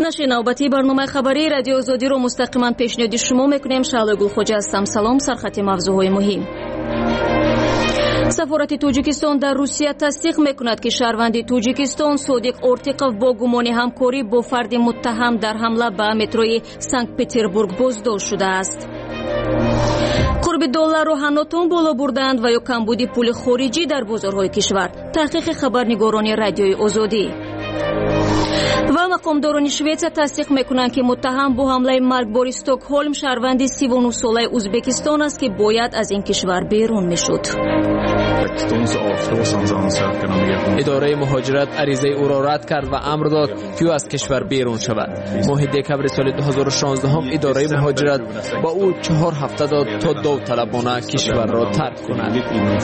نشر نوبتی برنامه خبری رادیو آزادی رو مستقیما پیشنهاد شما میکنیم. شعله گلخوجه هستم. سلام. سرخط موضوعهای مهم. سفارت توجیکستان در روسیه تصدیق میکند که شهروند توجیکستان صادق اورتیقوف با گمان همکاری با فرد متهم در حمله به متروی سنت پترزبورگ بازداشت شده است. قرب دلار رو هنوتون بالا بردند و یا کمبودی پول خارجی در بازارهای کشور. تحقیق خبرنگاران رادیوی آزادی. و مقامداران شویتسیا تصدیق میکنند که متهم با حمله مرگبار استکهلم شهروند 39 ساله ازبکستان است که باید از این کشور بیرون میشد. اداره مهاجرت عریضه او را رد کرد و امر داد که او از کشور بیرون شود. ماه دکمبر سال 2016 هم اداره مهاجرت با او 4 هفته داد تا داوطلبانه کشور را ترک کند.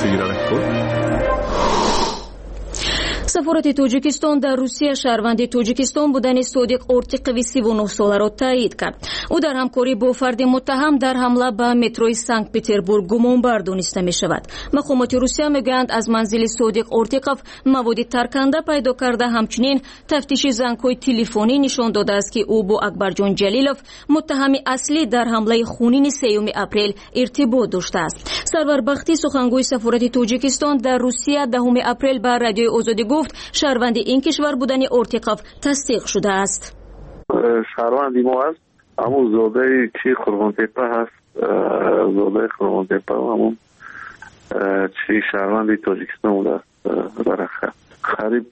سفارت توجیکستان در روسیه شهروند توجیکستان بودن صادق اورتیقوف 39 ساله را تایید کرد. او در همکاری با فرد متهم در حمله به متروی سنت پترزبورگ گمانبر دانسته می شود. مقامات روسیه میگویند از منزل صادق اورتیقوف مواد ترکنده پیدا کرده. همچنین تفتیش زنگ‌های تلفنی نشان داده است که او با اکبرجان جلیلوف متهم اصلی در حمله خونین 3 اپریل ارتباط داشته است. سرور بختی سخنگوی سفارت توجیکستان در روسیه 10 اپریل به رادیو آزادی گفت شهروند این کشور بودن اورتیقوف تصدیق شده است. شهروندی ما است، همون زاده چی خرمانتپه هست، زاده خرمانتپه همون چی شهروندی تاجیکستان بوده است. برخه قریب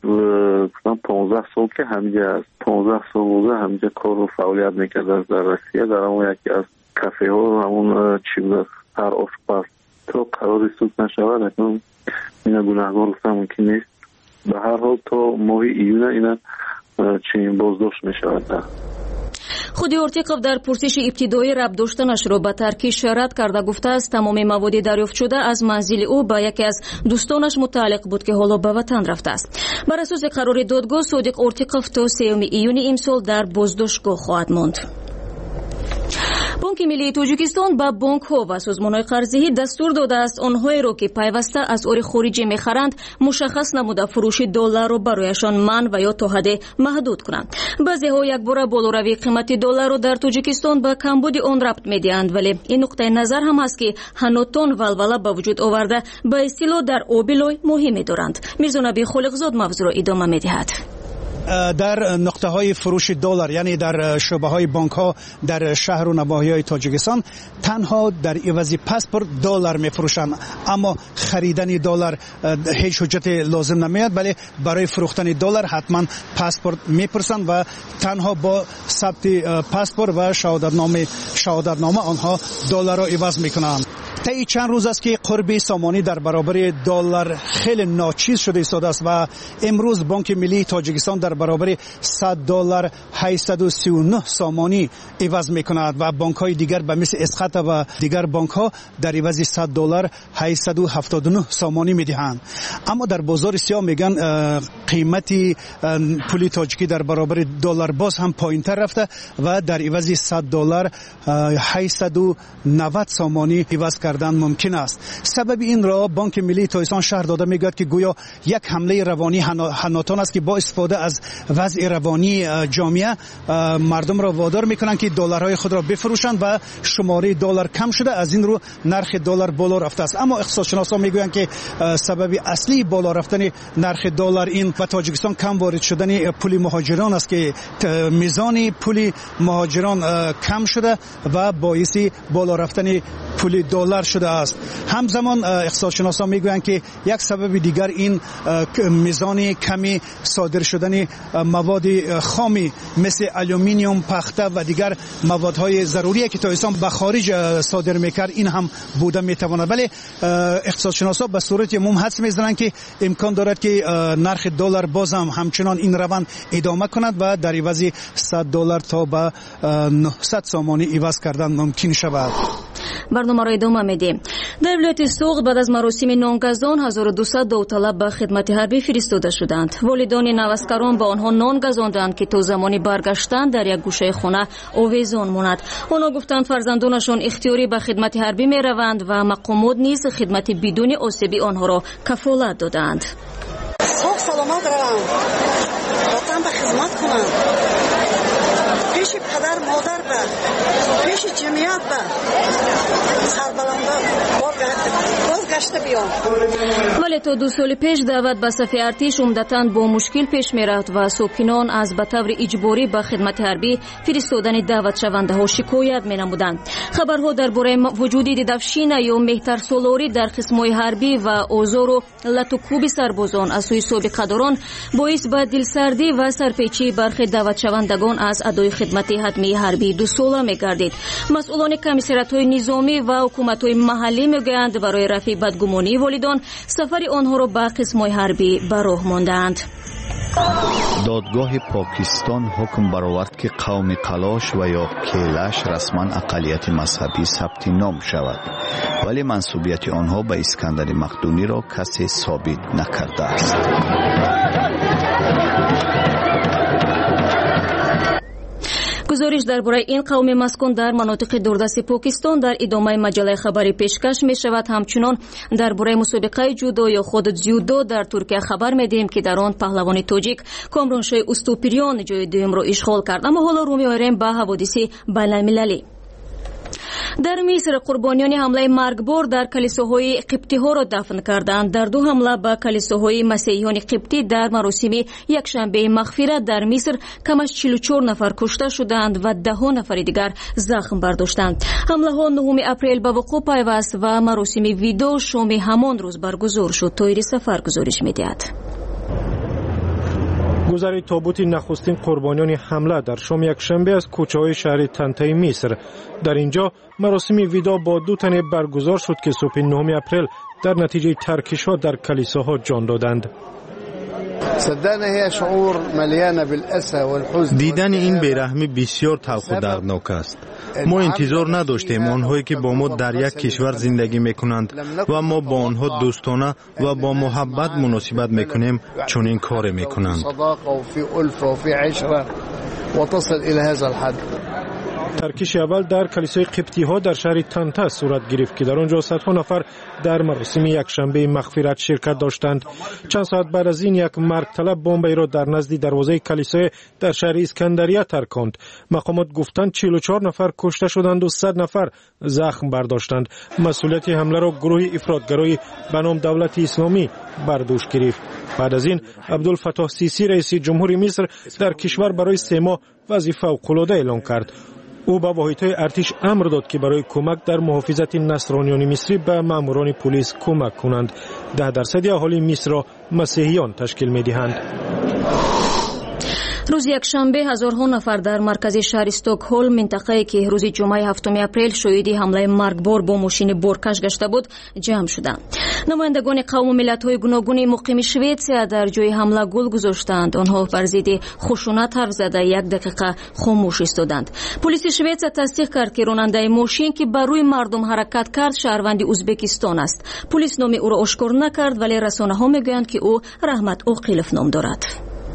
15 سال که همینجا است، 15 سال بوده همینجا کار و فعالیت میکرده در روسیه. در همون یکی از کافه ها همون چی بوده هر آشپز تو قرار سود نشود اکنون این گناهگار گفتم ممکن نیست. به هر حال تا ماه ایون اینا چنین بازداشت می شود. خود اورتیقوف در پرسش ابتدایی ربط داشتنش را به ترک اشارت کرده گفته است تمام مواد دریافت شده از منزل او به یکی از دوستانش متعلق بود که حالا به وطن رفته است. بر اساس قرار دادگاه صادق اورتیقوف تا 3 ایون امسال در بازداشتگاه خواهد ماند. بانک ملی توجیکستان به بانک ها و سازمان های قرضه‌ای دستور داده است آنهایی را که پیوسته از ار خارجی می‌خرند مشخص نموده فروش دلار را برایشان منع و یا تا حد محدود کنند. بعضی ها یک بار بالاروی قیمت دلار را در توجیکستان به کمبود آن ربط می‌دهند، ولی این نقطه نظر هم است که هنوتون ولوله به وجود آورده به اصطلاح در آبیلوی مهمی دارند. میرزا نبی خالقزاد موضوع را ادامه می‌دهد. در نقطه های فروش دلار یعنی در شعبه های بانک ها در شهر و نواحی های تاجیکستان تنها در عوض پاسپورت دلار میفروشند، اما خریدن دلار هیچ حجت لازم نمیاد، ولی برای فروختن دلار حتما پاسپورت میپرسند و تنها با ثبت پاسپورت و شهادتنامه آنها دلار را عوض میکنند. طی چند روز است که قرب سامانی در برابر دلار خیلی ناچیز شده ایستاده است و امروز بانک ملی تاجیکستان در برابر 100 دلار 839 سامانی عوض میکند و بانک های دیگر به مثل اسقط و دیگر بانک ها در عوض 100 دلار 879 سامانی میدهند. اما در بازار سیاه میگن قیمت پول تاجیکی در برابر دلار باز هم پایینتر رفته و در عوض 100 دلار 890 سامانی عوض کردن ممکن است. سبب این را بانک ملی تاجیکستان شهر داده میگوید که گویا یک حمله روانی هنوتون است که با استفاده از وضع روانی جامعه مردم را وادار میکنند که دلارهای خود را بفروشند و شماره دلار کم شده، از این رو نرخ دلار بالا رفته است. اما اقتصادشناسان میگویند که سبب اصلی بالا رفتن نرخ دلار این و تاجیکستان کم وارد شدن پول مهاجران است که میزان پول مهاجران کم شده و باعث بالا رفتن پول دلار شده است. همزمان اقتصادشناسان میگویند که یک سبب دیگر این میزان کمی صادر شدن مواد خامی مثل آلومینیوم، پخته و دیگر موادهای ضروری که تاجیکستان به خارج صادر میکرد این هم بوده میتواند. ولی اقتصادشناسان به صورت عموم حدس میزنند که امکان دارد که نرخ دلار بازم همچنان این روند ادامه کند و در عوض 100 دلار تا به 900 سامانی عوض کردن ممکن شود. برنامه را ادامه میدیم. در ولایت سوغد بعد از مراسم نانگزان 1200 داوطلب به خدمت حربی فرستاده شدند. والدان نوسکران با آنها نان گزاندند که تا زمانی برگشتن در یک گوشه خانه آویزان ماند. آنها گفتند فرزندانشان اختیاری به خدمت حربی می روند و مقامات نیز خدمت بدون آسیبی آنها را کفالت دادند. صحب سلامت روند، وطن به خدمت کنند. پیش پدر مادر پیش جمعیت سربلندا بازگشته بیام. ولی تا 2 سال پیش دعوت به صف ارتش عمدتاً با مشکل پیش می‌رفت و ساکنان از به طور اجباری به خدمت حربی فرستادن دعوت شونده ها شکایت می‌نمودند. خبرها درباره وجود دیدفشین یا مهترسالاری در قسم‌های حربی و آزار و لطوکوب سربازان از سوی سابقه‌داران باعث به دلسردی و سرپیچی برخی دعوت شوندگان از ادای خدمت حتمی حربی 2 ساله می‌گردید. مسئولان کمیسریات‌های نظامی و حکومت‌های محلی می‌گویند برای رفع بدگمانی والدان سفر آنها را به قسم‌های حربی به راه ماندند. دادگاه پاکستان حکم برآورد که قوم قلاش و یا کیلش رسما اقلیت مذهبی ثبت نام شود، ولی منسوبیت آنها به اسکندر مقدونی را کسی ثابت نکرده است. گزارش درباره این قوم مسکون در مناطق دوردست پاکستان در ادامه مجله خبری پیشکش می شود. همچنان درباره مسابقه جودو یا خود جودو در ترکیه خبر می دهیم که در آن پهلوان تاجیک کامرانشاه استوپریان جای دوم را اشغال کرد. اما حالا رو می‌آوریم به حوادث بین‌المللی. در مصر قربانیان حمله مرگبار در کلیساهای قبطی ها را دفن کردند. در 2 حمله به کلیساهای مسیحیان قبطی در مراسم یکشنبه مغفرت در مصر کمش 44 نفر کشته شدند و 10 نفر دیگر زخم برداشتند. حمله ها 9 اپریل به وقوع پیوست و مراسم ویدا شام همان روز برگزار شد. طاهر سفر گزارش می‌دهد. گذر تابوت نخستین قربانیان حمله در شام یکشنبه از کوچه‌های شهر طنطا مصر. در اینجا مراسم ویدا با 2 تنه برگزار شد که صبح 9 اپریل در نتیجه ترکش‌ها در کلیساها جان دادند. دیدن این بیرحمی بسیار تلخ و دردناک است. ما انتظار نداشتیم آنهایی که با ما در یک کشور زندگی میکنند و ما با آنها دوستانه و با محبت مناسبت میکنیم چون این کار میکنند. ترکش اول در کلیسای قبطی ها در شهر طنطا صورت گرفت که در آنجا صدها نفر در مراسم یکشنبه مغفرت شرکت داشتند. چند ساعت بعد از این یک مرگ طلب بمبی را در نزد دروازه کلیسای در شهر اسکندریه ترکاند. مقامات گفتند 44 نفر کشته شدند و 100 نفر زخم برداشتند. مسئولیت حمله را گروه افراطگرای به نام دولت اسلامی بر دوش گرفت. بعد از این عبدالفتاح سیسی رئیس جمهوری مصر در کشور برای 3 ماه وضعیت فوق‌العاده اعلام کرد. او به واحدهای ارتش امر داد که برای کمک در محافظت نصرانیان مصری به ماموران پلیس کمک کنند. 10% اهالی مصر را مسیحیان تشکیل می‌دهند. روز یکشنبه هزارها نفر در مرکز شهر استکهلم، منطقه‌ای که روز جمعه 7 اپریل شاهد حمله مرگبار با ماشین بورکش گشته بود، جمع شدند. نمایندگان قوم و ملت‌های گوناگون مقیم شوئدسیا در جای حمله گل گذاشتند. آنها بر ضد خشونت حرف زده 1 دقیقه خاموش ایستادند. پلیس شوئدسیا تصدیق کرد که راننده ماشین که بر روی مردم حرکت کرد شهروند ازبکستان است. پلیس نام او را آشکار نکرد، ولی رسانه‌ها میگویند که او رحمت اوقیلوف نام دارد.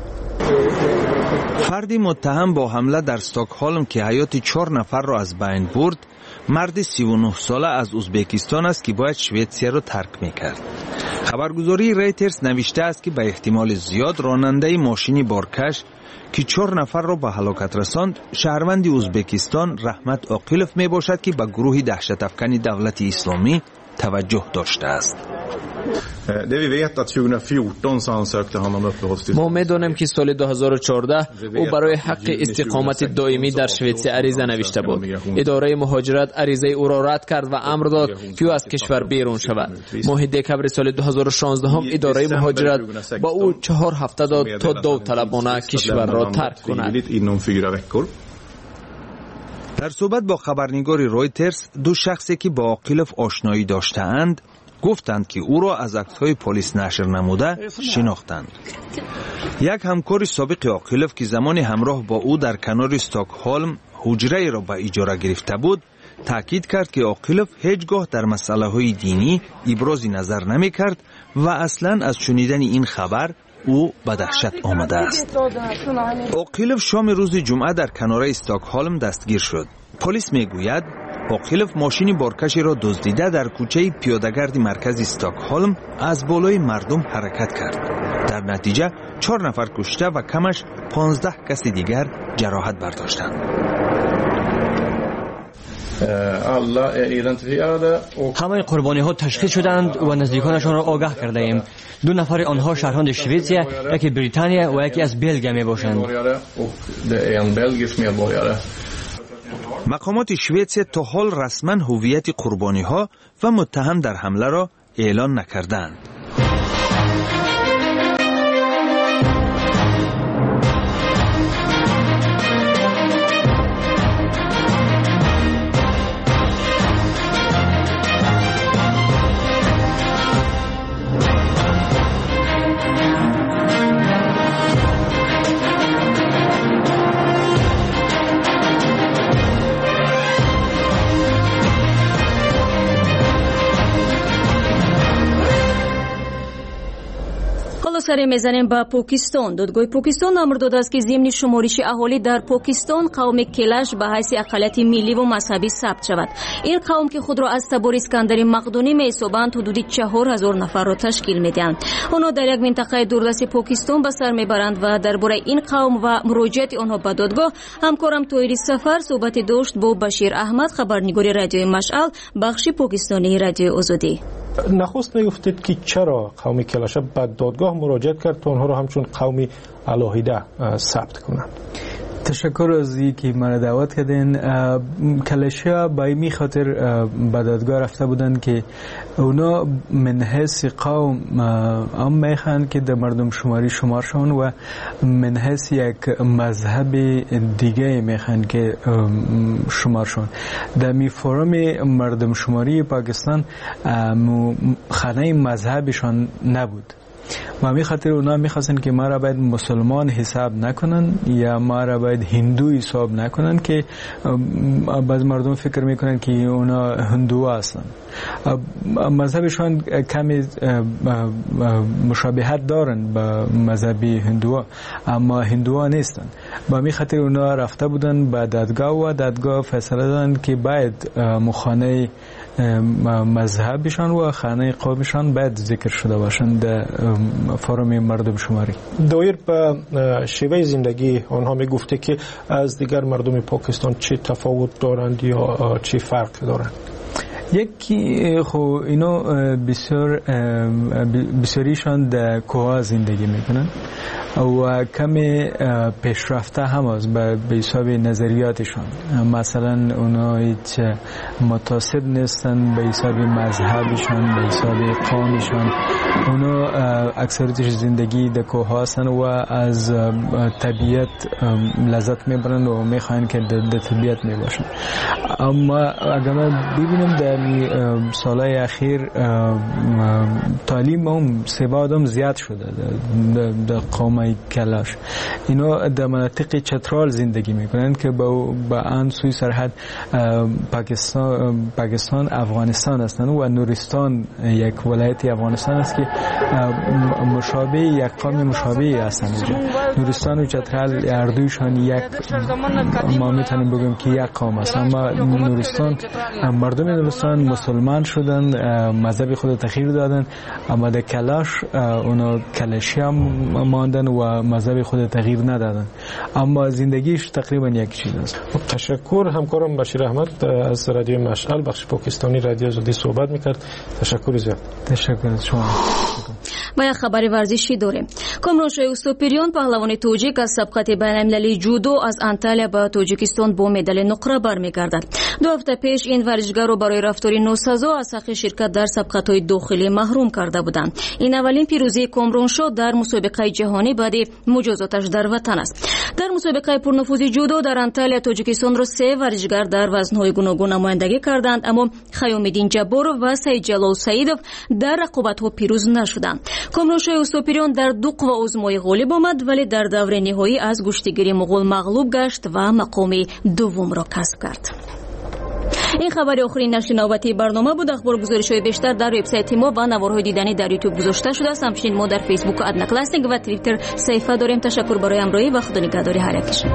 فردی متهم با حمله در استکهلم که حیات 4 نفر را از بین برد، مرد 39 ساله از ازبکستان است که باید شوئدسیا را ترک میکرد. خبرگزاری رایترز نوشته است که به احتمال زیاد راننده ماشین بارکش که 4 نفر را به هلاکت رساند شهروند ازبکستان رحمت اوقیلوف می باشد که به گروه دهشت افکن دولت اسلامی توجه داشته است. ما می‌دانیم که سال 2014 او برای حق استقامت دائمی در شوئدسیا عریضه نوشته بود. اداره مهاجرت عریضه او را رد کرد و امر داد که او از کشور بیرون شود. ماه دکمبر سال 2016 هم اداره مهاجرت با او 4 هفته داد تا داوطلبانه کشور را ترک کند. در صحبت با خبرنگار رایترز، 2 شخصی که با اوقیلوف آشنایی داشتند گفتند که او را از عکس‌های پلیس نشر نموده شناختند. یک همکار سابق اوقیلوف که زمان همراه با او در کنار استکهلم حجره را به اجاره گرفته بود، تاکید کرد که اوقیلوف هیچگاه در مسائل دینی ابراز نظر نمی کرد و اصلا از شنیدن این خبر او به دهشت آمده است. اوقیلوف شام روز جمعه در کنار استکهلم دستگیر شد. پلیس میگوید اوقیلوف ماشین بارکشی را دزدیده در کوچه پیاده‌گرد مرکز استکهلم از بالای مردم حرکت کرد. در نتیجه 4 نفر کشته و کمش 15 کس دیگر جراحت برداشتند. همه قربانی ها تشخیص شدند و نزدیکانشان را آگاه کرده ایم. 2 نفر آنها شهروند سوئیسیا، یکی بریتانیا و یکی از بلژیم می باشند. مقامات سوئیس تا حال رسما هویت قربانی ها و متهم در حمله را اعلان نکردند. سر میزنیم با پاکستان. دادگاه پاکستان امر داده است که ضمن شمارش اهالی در پاکستان قوم کلش به حیث اقلیت ملی و مذهبی ثبت شود. این قوم که خود را از تبار اسکندری مقدونی می‌حسابند حدود 4000 نفر را تشکیل می‌دهند. آنها در یک منطقه دوردست پاکستان به سر میبرند و درباره این قوم و مراجعت آنها به دادگاه همکارم طاهر سفر صحبت داشت با بشیر احمد، خبرنگار رادیو مشعل، بخش پاکستانی رادیو آزادی. نخست میگفتید که چرا قوم کلشه به دادگاه مراجعت کرد تا آنها را همچون قومی علاهیده ثبت کنند؟ تشکر از اینکه مرا دعوت کردین. کلشه با این خاطر به دادگاه رفته بودند که اونا من حیث قوم هم میخوان که در مردم شماری شمار شون و من حیث یک مذهب دیگه میخوان که شمار شون. در می فرم مردم شماری پاکستان خانه مذهبشان نبود و همین خاطر اونا میخواستن که ما را باید مسلمان حساب نکنن یا ما را باید هندو حساب نکنن که بعض مردم فکر میکنن که اونا هندو هستن. مذهبشان کمی مشابهت دارن با مذهبی هندوها اما هندوها نیستن. با همین خاطر اونا رفته بودن به دادگاه و دادگاه فیصله دادن که باید مخانه مذهبشان و خانه قومشان باید ذکر شده باشند در فرم مردم شماری. دایر به شیوه زندگی آنها میگفته که از دیگر مردم پاکستان چه تفاوت دارند یا چه فرق دارند؟ یکی خو اینو بسیاریشان در کوها زندگی میکنن و کمی پیشرفته هم است به حساب نظریاتشان. مثلا اونا هیچ متعصب نیستن به حساب مذهبشان، به حساب قومشان. اونا اکثریتش زندگی در کوها هستن و از طبیعت لذت میبرن و میخوان که در طبیعت میباشن. اما اگر ما ببینیم در سالهای اخیر تعلیم هم سواد هم زیاد شده در قوم کلاش. اینا در مناطق چترال زندگی میکنن که با آن سوی سرحد پاکستان افغانستان هستند و نورستان یک ولایت افغانستان است که مشابه یک قوم مشابه هستند. نورستان و چترال هر دویشان یک ما میتونیم بگیم که یک قوم است. اما نورستان مردم نورستان مسلمان شدن، مذهب خود تغییر دادن، اما در کلاش اونا کلاشی هم ماندن و مذهب خود تغییر ندادن، اما زندگیش تقریبا یک چیز است. تشکر. همکارم بشیر احمد از رادیو مشعل بخش پاکستانی رادیو آزادی صحبت میکرد. تشکر زیاد. تشکر از شما. و یک خبر ورزشی داریم. کامرانشاه اوستوپیریان پهلوان توجیک از سبقت بین‌المللی جودو از انتالیا به تاجیکستان با مدال نقره برمیگردد. 2 هفته پیش این ورزشگر را برای رفتاری ناسزا از حق شرکت در سبقت‌های داخلی محروم کرده بودند. این اولین پیروزی کامرانشاه در مسابقه جهانی بعد مجازاتش در وطن است. در مسابقه پرنفوذ جودو در انتالیا تاجیکستان را 3 ورزشگر در وزن‌های گوناگون نمایندگی کردند، اما خیام‌الدین جبارов و سید جلال سعیدов در رقابت‌ها پیروز نشدند. کامرانشاه اوستوپیریان در 2 قوا آزمایی غالب آمد ولی در دور نهایی از گشتگیری مغول مغلوب گشت و مقام دوم را کسب کرد. این خبر آخرین نشر نوبتی برنامه بود. اخبار گزارش‌های بیشتر در وبسایت ما و نوارهای دیدنی در یوتیوب گذاشته شده است. همچنین ما در فیسبوک ادنا کلاسینگ و توییتر صفحه داریم. تشکر برای همراهی و خدا نگهداری هر یکشان.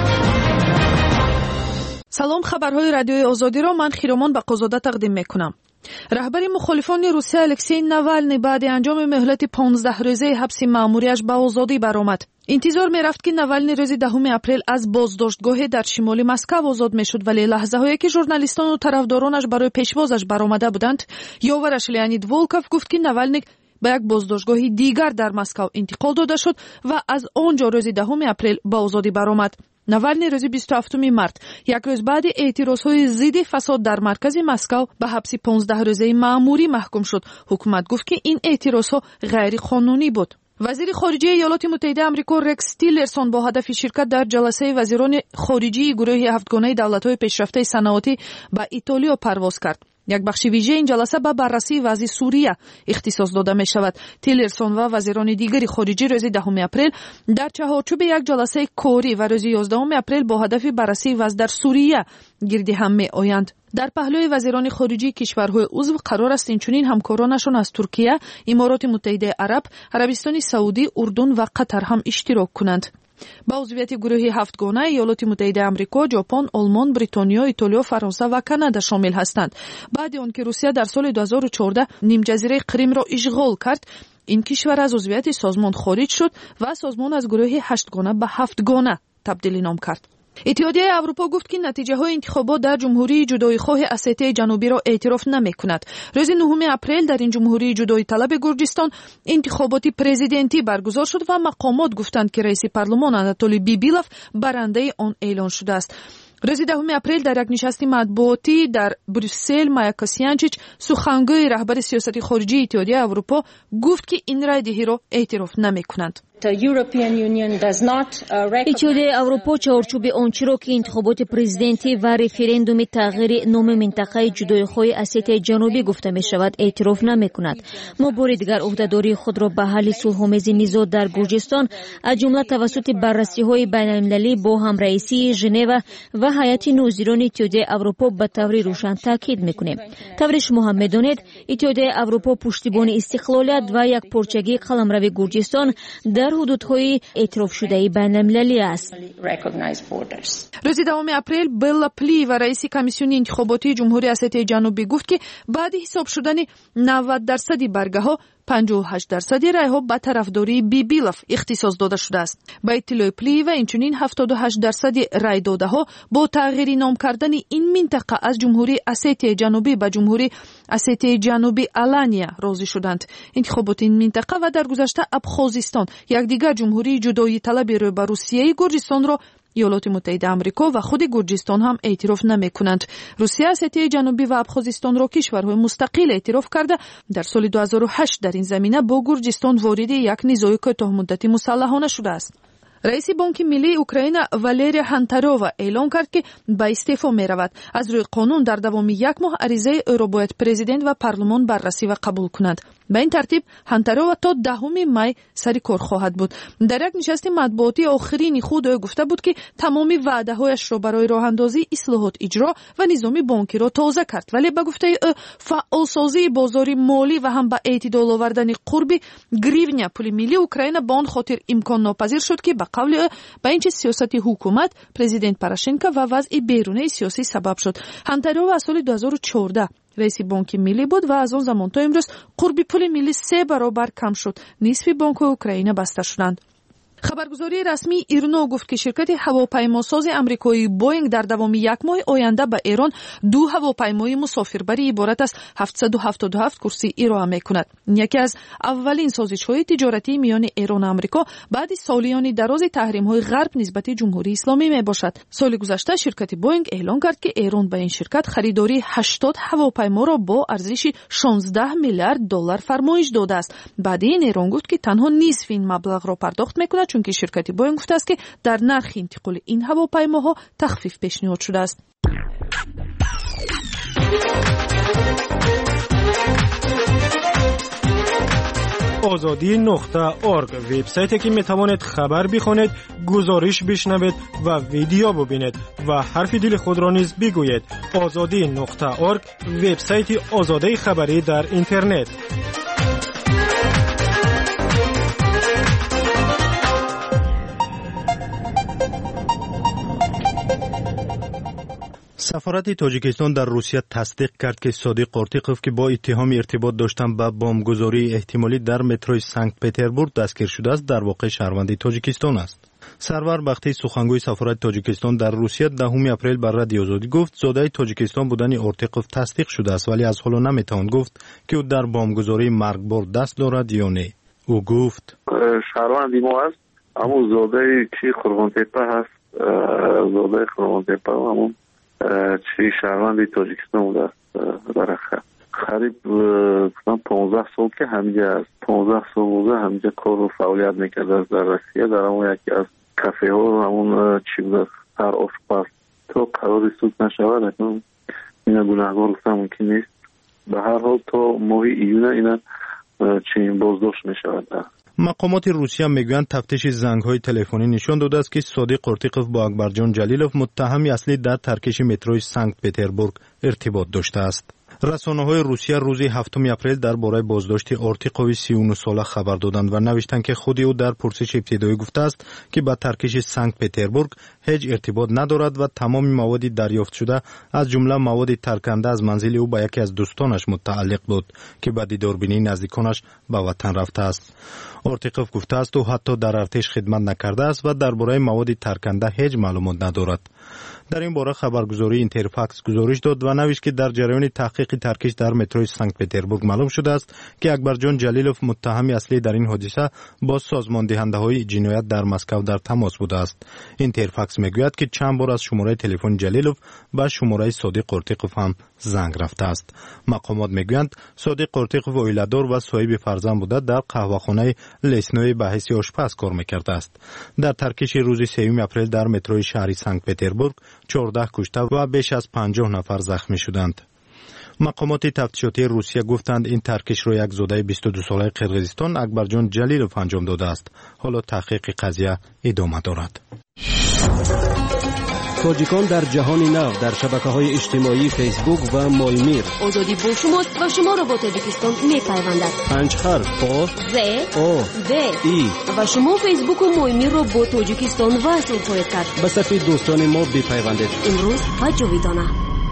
سلام، خبرهای رادیوی آزادی را من خیرامان به قزاده تقدیم میکنم. раҳбари мухолифони Русия Алексей Навалний баъди анҷоми муҳлати 15 рӯзаи ҳабси маъмурияш ба озодӣ баромад. интизор мерафт ки Навалний рӯзи 10 апрел аз боздоштгоҳе дар шимоли Москав озод мешуд, вале лаҳзаҳое ки журналистону тарафдоронаш барои пешвозаш баромада буданд, ёвараш Леонид Волков гуфт ки Навалний ба як боздоштгоҳи дигар дар Москав интиқол дода шуд ва аз он ҷо рӯзи 10 апрел ба озодӣ баромад. Навалний рӯзи 27 март, як рӯз баъди эътирозҳои зидди фасод дар маркази Москав ба ҳабси 15 рӯзаи маъмурӣ маҳкум шуд. ҳукумат гуфт ки ин эътирозҳо ғайриқонунӣ буд. вазири хориҷияи Иёлоти Муттаҳидаи Амрико Рекс Тиллерсон бо ҳадафи ширкат дар ҷаласаи вазирони хориҷии гурӯҳи ҳафтгонаи давлатҳои пешрафтаи саноатӣ ба Итолиё парвоз кард. як бахши вижаи ин ҷаласа ба баррасии вазъи Сурия ихтисос дода мешавад. Тиллерсон ва вазирони дигари хориҷӣ рӯзи 10 апрел дар чаҳорчӯби як ҷаласаи корӣ ва рӯзи 11 апрел бо ҳадафи баррасии вазъ дар Сурия гирди ҳам меоянд. дар паҳлӯи вазирони хориҷии кишварҳои узв қарор аст инчунин ҳамкоронашон аз Туркия, Имороти Муттаҳидаи Араб, Арабистони Саудӣ, Урдун ва Қатар ҳам иштирок кунанд. ба узвияти гурӯҳи ҳафтгона Иёлоти Муттаҳидаи Амрико, Ҷопон, Олмон, Бритониё, Итолиё, Фаронса ва Канада шомил ҳастанд. баъди он ки Русия дар соли 2014 нимҷазираи Қримро ишғол кард, ин кишвар аз узвияти созмон хориҷ шуд ва созмон аз гурӯҳи ҳаштгона ба ҳафтгона табдилӣ ном кард. иттиҳодияи Аврупо гуфт ки натиҷаҳои интихобот дар ҷумҳурии ҷудоихоҳи Осетияи ҷанубиро эътироф намекунад. рӯзи 9 апрел дар ин ҷумҳурии ҷудоиталаби Гурҷистон интихоботи президентӣ баргузор шуд ва мақомот гуфтанд ки раиси парлумон Анатолий Бибилов барандаи он эълон шудааст. рӯзи 10 апрел дар як нишасти матбуотӣ дар Брюссел Майя Косьянчич, сухангӯи раҳбари сиёсати хориҷии Иттиҳодияи Аврупо, гуфт ки ин райдиҳиро эътироф намекунанд. иттиҳодияи Аврупо чаҳорчӯби он чиро ки интихоботи президентӣ ва референдуми тағйири номи минтақаи ҷудоихоҳи Осетияи ҷанубӣ гуфта мешавад эътироф намекунад. мо бори дигар ӯҳдадории худро ба ҳалли сулҳомези низоъ дар Гурҷистон аз ҷумла тавассути баррасиҳои байналмилалӣ бо ҳамраисии Женева ва ҳайати нозирони Иттиҳодияи Аврупо ба таври рӯшан таъкид мекунем. таври шумо ҳам медонед, Иттиҳодияи Аврупо пуштибони истиқлолият ва якпорчагии қаламрави Гурҷистон дар ҳудудҳои эътирофшудаи байналмилалӣ аст. рӯзи 10 апрел Белла Плиева, раиси комиссиони интихоботии ҷумҳурии Осетияи ҷанубӣ гуфт ки баъди ҳисоб шудани 90% баргаҳо 58% райҳо ба тарафдории Бибилов ихтисос дода шудааст. ба иттилои Плиева инчунин 78% райдодаҳо бо тағйири ном кардани ин минтақа аз ҷумҳурии Осетияи ҷанубӣ ба ҷумҳурии Осетияи ҷанубӣ Алания розӣ шуданд. интихоботи ин минтақа ва дар гузашта Абхозистон, якдигар ҷумҳурии ҷудоиталаби рӯ ба Русияи Гурҷистонро Иёлоти Муттаҳидаи Амрико ва худи Гурҷистон ҳам эътироф намекунанд. Русия Осетияи ҷанубӣ ва Абхозистонро кишварҳои мустақил эътироф карда, дар соли 2008 дар ин замина бо Гурҷистон вориди як низои кӯтоҳмуддати мусаллаҳона шудааст. раиси Бонки миллии Украина Валерия Хантарова эълон кард ки ба истеъфо меравад. аз рӯи қонун дар давоми як моҳ аризаи ӯро бояд президент ва парлумон баррасӣ ва қабул кунанд. ба ин тартиб Хантарова то 10 май сари кор хоҳад буд. дар як нишасти матбуотӣ охирини худ ӯ гуфта буд ки тамоми ваъдаҳояшро барои роҳандозии ислоҳот иҷро ва низоми бонкиро тоза кард, вале ба гуфтаи ӯ фаъолсозии бозори молӣ ва ҳам ба эътидол овардани қурби гривня пули миллии Украина ба он хотир имконнопазир шуд ки ба қавли ӯ ба ин чиз сиёсати ҳукумат, президент Порошенко ва вазъи берунаи сиёсӣ сабаб шуд. Хантарова аз соли 2014 раиси Бонки миллӣ буд ва аз он замон то имрӯз қурби пули миллӣ 3 баробар кам шуд. нисфи бонкҳои Украина баста шуданд. хабаргузории расмии ИРНО гуфт ки ширкати ҳавопаймосози амрикоии Боинг дар давоми як моҳи оянда ба Эрон 2 ҳавопаймои мусофирбарӣ иборат аз 777 курсӣ ироа мекунад. яке аз аввалин созишҳои тиҷоратии миёни Эрон Амрико баъди солиёни дарози таҳримҳои ғарб нисбати ҷумҳурии исломӣ мебошад. соли гузашта ширкати Боинг эълон кард ки Эрон ба ин ширкат харидории 80 ҳавопайморо бо арзиши $16 миллиард фармоиш додааст. баъди ин Эрон гуфт ки танҳо нисфи ин маблағро пардохт мекунад, чунки ширкати Боинг гуфтааст ки дар нархи интиқоли ин ҳавопаймоҳо тахфиф пешниҳод шудааст. ozodi.org вебсайте ки метавонед хабар бихонед, гузориш бишнавед ва видео бубинед ва ҳарфи дили худро низ бигӯед. ozodi.org вебсайти озодаи хабарӣ дар интернет. سفارت تاجیکستان در روسیه تصدیق کرد که صادق قرتیقوف که با اتهام ارتباط داشتن به بمبگذاری احتمالی در متروی سنت پتربورگ دستگیر شده است در واقع شهروند تاجیکستان است. سرور بختی سخنگوی سفارت تاجیکستان در روسیه 10 اپریل بر رادیو آزادی گفت زاده تاجیکستان بودن قرتیقوف تصدیق شده است ولی از حالا نمیتوان گفت که او در بمبگذاری مرگبار دست دارد یا نه. او گفت شهروندی ما است اما زاده چی قربان تپه هست زاده قربان تپه همون چی شهروندی تاجیکستان بوده است برخه قریب 15 سال که همینجا است 15 سال بوده همینجا کار و فعالیت میکرده است در روسیه در همون یکی از کافه ها همون چی بوده هر آشپز تا قرار سود نشود اکنون اینا گناهگار است ممکن نیست به هر حال تا ماه ایونه اینا چنین بازداشت میشود. مقامات روسیه میگویند تفتیش زنگ‌های تلفنی نشان داده است که صادق قرتیقوف با اکبرجان جلیلوف متهم اصلی در ترکش متروی سنت پتربورگ ارتباط داشته است. رسانه‌های روسیه روز 7 اپریل درباره بازداشت قرتیقوف 39 ساله خبر دادند و نوشتند که خود او در پرسش ابتدایی گفته است که با ترکش سنت پتربورگ هیچ ارتباط ندارد و تمام مواد دریافت شده از جمله مواد ترکنده از منزل او به یکی از دوستانش متعلق بود که به دیداربینی نزدیکانش به وطن رفته است. قرتیقوف گفته است او حتی در ارتش خدمت نکرده است و درباره مواد ترکنده هیچ معلومات ندارد. در این باره خبرگزاری اینترفاکس گزارش داد و نوشت که در جریان تحقیق ترکش در متروی سنت پتربورگ معلوم شده است که اکبرجان جلیلوف متهم اصلی در این حادثه با سازمان دهنده‌های جنایت در مسکو در تماس بوده است. اینترفاکس میگوید که چند بار از شماره تلفن جلیلوف به شماره صادق قرتیقوف هم زنگ رفته است. مقامات میگویند صادق قرتیقوف اویلادور و صاحب فرزند بوده در قهوه‌خانه لسنوی به حیث آشپز کار میکرده است. در ترکش روز 3 اپریل در متروی شهر سنت پتربورگ 14 کشته و بیش از 50 نفر زخمی شدند. مقامات تفتیشاتی روسیه گفتند این ترکش را یک زاده 22 ساله قرقیزستان اکبرجان جلیلوف انجام داده است. حالا تحقیق قضیه ادامه دارد. تاجیکان در جهان نو در شبکه‌های اجتماعی فیسبوک و مایمیر آزادی با شماست و شما را با تاجیکستان می‌پیوندد. 5 حرف با ز او د ای و شما فیسبوک و مایمیر را با تاجیکستان وصل خواهید کرد. به صفحه دوستان ما بپیوندید. امروز و جاویدانه.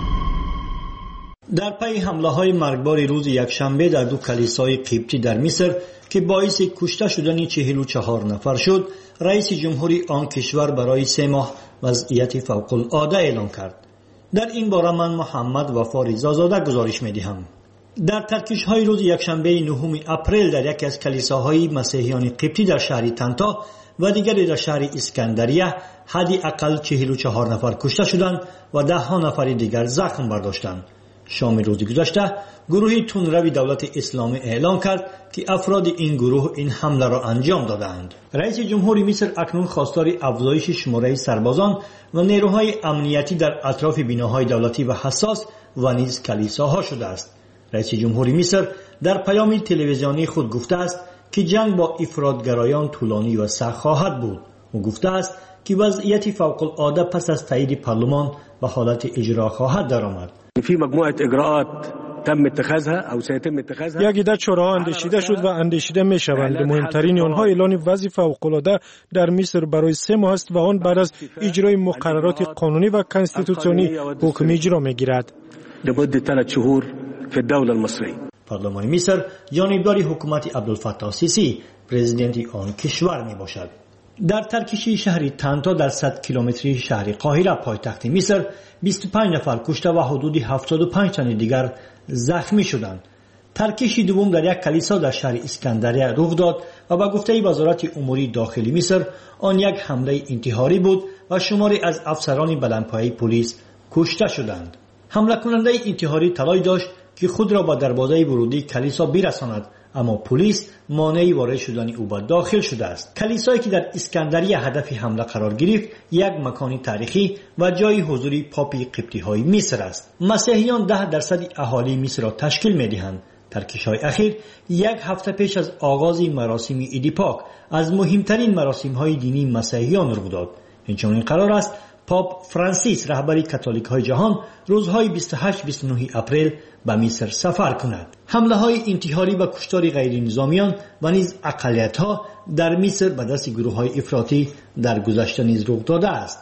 در پی حمله‌های مرگبار روز یکشنبه در دو کلیسای قبطی در مصر که باعث کشته شدن 44 نفر شد، رئیس جمهوری آن کشور برای 3 ماه وضعیت فوق العاده اعلام کرد. در این باره من محمد وفا رضازاده گزارش می‌دهم. در ترکش‌های روز یکشنبه 9 اپریل در یکی از کلیساهای مسیحیان قبطی در شهر تنتا و دیگری در شهر اسکندریه حداقل 44 نفر کشته شدند و 10 نفر دیگر زخم برداشتند. شام روز گذشته گروه تندروی دولت اسلامی اعلام کرد که افراد این گروه این حمله را انجام دادند. رئیس جمهوری مصر اکنون خواستار افزایش شماره سربازان و نیروهای امنیتی در اطراف بناهای دولتی و حساس و نیز کلیساها شده است. رئیس جمهوری مصر در پیامی تلویزیونی خود گفته است که جنگ با افراطگرایان طولانی و سخت خواهد بود. او گفته است که وضعیت فوق العاده پس از تایید پارلمان به حالت اجرا خواهد درآمد. في مجموعة إجراءات تم اتخاذها أو سيتم اتخاذها. یک عده چاره‌ها اندیشیده شد و اندیشیده می‌شوند. مهمترین آنها اعلان وضع فوق‌العاده در مصر برای 3 ماه است و آن بعد از اجرای مقررات قانونی و کانستیتوسیونی حکم اجرا می‌گیرد. لمدة 3 شهور في الدولة المصرية. پارلمان مصر جانبدار حکومت عبدالفتاح سیسی پرزیدنت آن کشور میباشد. در ترکشی شهری تنتا در 100 کیلومتری شهر قاهره پایتخت مصر 25 نفر کشته و حدود 75 تن دیگر زخمی شدند. ترکشی دوم در یک کلیسا در شهر اسکندریه رخ داد و با گفته وزارت امور داخلی مصر آن یک حمله انتحاری بود و شماری از افسران بلندپایه پلیس کشته شدند. حمله کننده انتحاری تلاش داشت که خود را با دروازه ورودی کلیسا برساند، اما پلیس مانع وارد شدن او به داخل شده است. کلیسایی که در اسکندریه هدف حمله قرار گرفت یک مکان تاریخی و جای حضور پاپ قبطی‌های مصر است. مسیحیان 10% اهالی مصر را تشکیل می‌دهند. ترکش‌های اخیر یک هفته پیش از آغاز مراسم عید پاک از مهمترین مراسم‌های دینی مسیحیان رخ داد. اینچنین قرار است پاپ فرانسیس رهبر کاتولیک‌های جهان روزهای 28-29 اپریل به مصر سفر کند. حمله‌های انتحاری و کشتار غیر نظامیان و نیز اقلیت‌ها در مصر به دست گروه‌های افراطی در گذشته نیز رخ داده است.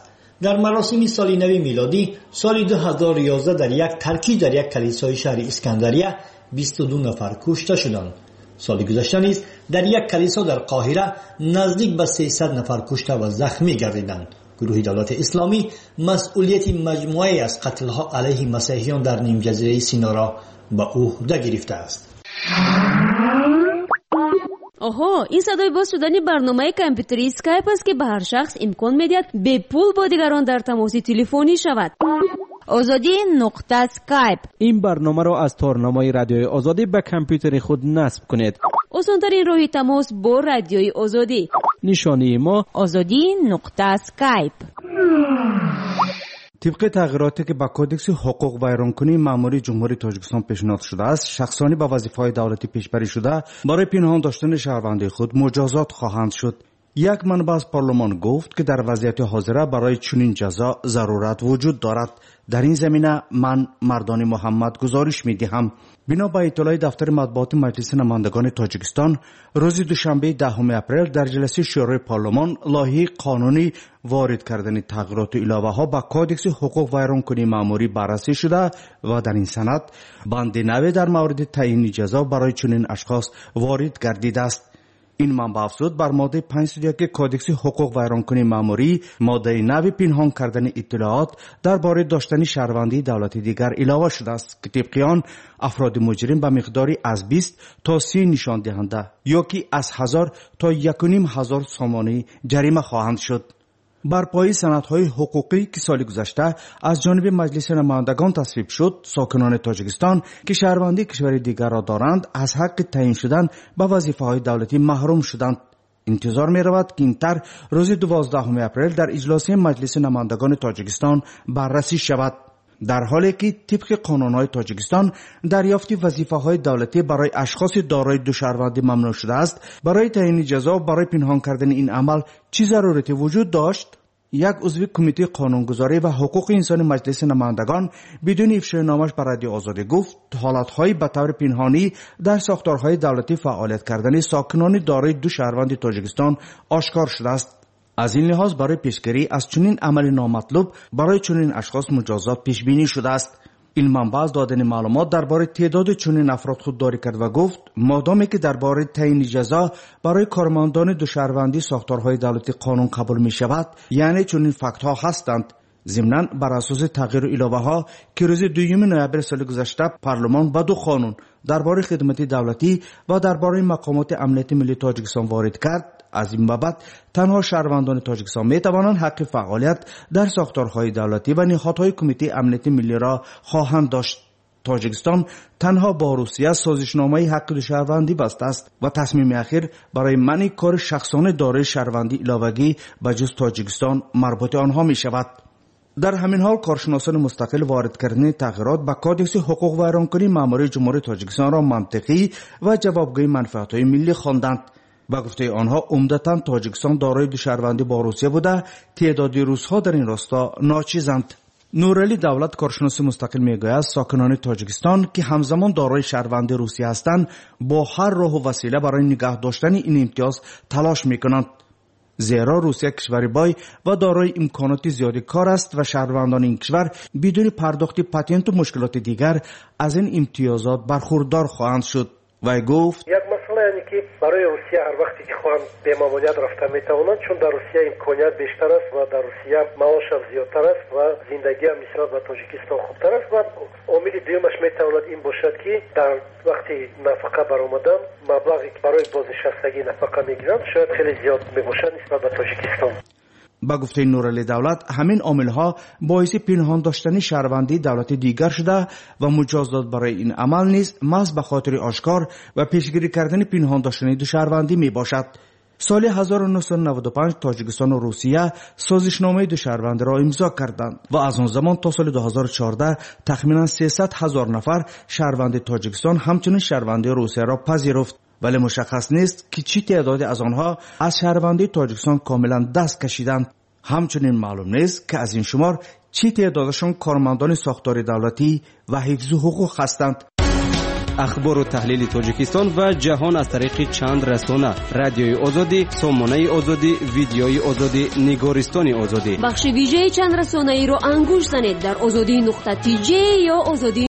در مراسم سال نو میلادی سال 2011 در یک ترکیب در یک کلیسای شهر اسکندریه 22 نفر کشته شدند. سال گذشته نیز در یک کلیسا در قاهره نزدیک به 300 نفر کشته و زخمی گردیدند. گروه دولت اسلامی مسئولیت مجموعه از قتل‌ها علیه مسیحیان در نیم جزیره سینا را به عهده گرفته است. آها، این صدای باز شدن برنامه کامپیوتری اسکایپ است که به هر شخص امکان می‌دهد به پول با دیگران در تماس تلفنی شود. آزادی نقطه اسکایپ. این برنامه را از تارنامه رادیوی آزادی به کامپیوتر خود نصب کنید. آسان‌ترین راه تماس با رادیوی آزادی. نشانی ما آزادی نقطه اسکایپ. طبق تغییراتی که به کودکس حقوق ویرانکنی مأموری جمهوری تاجیکستان پیشنهاد شده است، شخصانی به وظیفه‌های دولتی پیشبری شده برای پنهان داشتن شهروندی خود مجازات خواهند شد. یک منبع از پارلمان گفت که در وضعیت حاضره برای چنین جزا ضرورت وجود دارد. در این زمینه من مردان محمد گزارش می‌دهم. بنا به اطلاع دفتر مطبوعات مجلس نمایندگان تاجیکستان، روز دوشنبه 10 اپریل در جلسه شورای پارلمان لایحه قانونی وارد کردن تغییرات و علاوه‌ها به کودکس حقوق ویرانکنی مأموری بررسی شده و در این سند بند 9 در مورد تعیین جزا برای چنین اشخاص وارد گردیده است. این منبع افزود بر ماده 501 کودکس حقوق ویرانکنی مأموری ماده 9 پنهان کردن اطلاعات درباره داشتن شهروندی دولتی دیگر علاوه شده است که طبق آن افراد مجرم به مقداری از 20 تا 30 نشان دهنده یا که از 1000 تا 1500 سامانه جریمه خواهند شد. بر پای سندهای حقوقی که سال گذشته از جانب مجلس نمایندگان تصویب شد، ساکنان تاجیکستان که شهروندی کشور دیگر را دارند از حق تعیین شدن به وظیفه‌های دولتی محروم شدند. انتظار می رود که این طرح روز 12 اپریل در اجلاس مجلس نمایندگان تاجیکستان بررسی شود. در حالی که طبق قانون‌های تاجیکستان دریافت وظیفه‌های دولتی برای اشخاص دارای دو شهروندی ممنوع شده است، برای تعیین جزا برای پنهان کردن این عمل چه ضرورتی وجود داشت؟ یک عضو کمیته قانونگذاری و حقوق انسانی مجلس نمایندگان بدون افشای نامش بر رادیو آزادی گفت حالت‌های به طور پنهانی در ساختارهای دولتی فعالیت کردن ساکنان دارای دو شهروند تاجیکستان آشکار شده است. از این لحاظ برای پیشگیری از چنین عمل نامطلوب برای چنین اشخاص مجازات پیش بینی شده است. این منبع از دادن معلومات درباره تعداد چنین افراد خودداری کرد و گفت مادامی که درباره تعیین جزا برای کارمندان دو شهروندی ساختارهای دولتی قانون قبول می شود، یعنی چنین فکت ها هستند. ضمناً بر اساس تغییر و علاوه ها که روز 2 نوامبر سال گذشته پارلمان با 2 قانون درباره خدمت دولتی و درباره مقامات امنیت ملی تاجیکستان وارد کرد، از این بابت تنها شهروندان تاجیکستان می توانند حق فعالیت در ساختارهای دولتی و نهادهای کمیته امنیت ملی را خواهند داشت. تاجیکستان تنها با روسیه سازشنامه حق دو شهروندی بسته است و تصمیم اخیر برای منع کار شخصان دارای شهروندی علاوگی به جز تاجیکستان مربوط آنها می شود. در همین حال کارشناسان مستقل وارد کردن تغییرات به کودکس حقوق ویرانکنی مأموری جمهوری تاجیکستان را منطقی و جوابگوی منفعت‌های ملی خواندند. با گفته آنها عمدتاً تاجیکستان دارای دو شهروندی با روسیه بوده، تعدادی روس‌ها در این راستا ناچیزند. نورعلی دولت کارشناس مستقل میگوید ساکنان تاجیکستان که همزمان دارای شهروندی روسیه هستند با هر راه و وسیله برای نگاه داشتن این امتیاز تلاش میکنند. زیرا روسیه کشوری بای و دارای امکانات زیادی کار است و شهروندان این کشور بدون پرداخت پاتنت و مشکلات دیگر از این امتیازات برخوردار خواهند شد. و گفت یک مسئله یعنی که برای روسیه هر وقتی که خواهند به ماموریت رفته میتوانند، چون در روسیه امکانات بیشتر است و در روسیه معاش هم زیادتر است و زندگی هم نسبت به تاجیکستان خوبتر است و عامل دومش میتواند این باشد که در وقتی نفقه برآمدن مبلغی که برای بازنشستگی نفقه میگیرند شاید خیلی زیاد میباشد نسبت به تاجیکستان. با گفته نورعلی دولت همین عامل‌ها باعث پنهان داشتن شهروندی دولتی دیگر شده و مجازات برای این عمل نیز محض به خاطر آشکار و پیشگیری کردن پنهان داشتن دو شهروندی می باشد. سال 1995 تاجیکستان و روسیه سازشنامه دو شهروندی را امضا کردند و از آن زمان تا سال 2014 تخمینا 300,000 نفر شهروند تاجیکستان همچنین شهروندی روسیه را پذیرفت. ولی مشخص نیست که چی تعدادی از آنها از شهروندی تاجیکستان کاملا دست کشیدند. همچنین معلوم نیست که از این شمار چی تعدادشان کارمندان ساختار دولتی و حفظ حقوق هستند. اخبار و تحلیل تاجیکستان و جهان از طریق چند رسانه: رادیوی آزادی، سامانه آزادی، ویدیوی آزادی، نگارستان آزادی. بخش ویژه چند رسانه‌ای رو انگوش زنید در azadi.tj یا azadi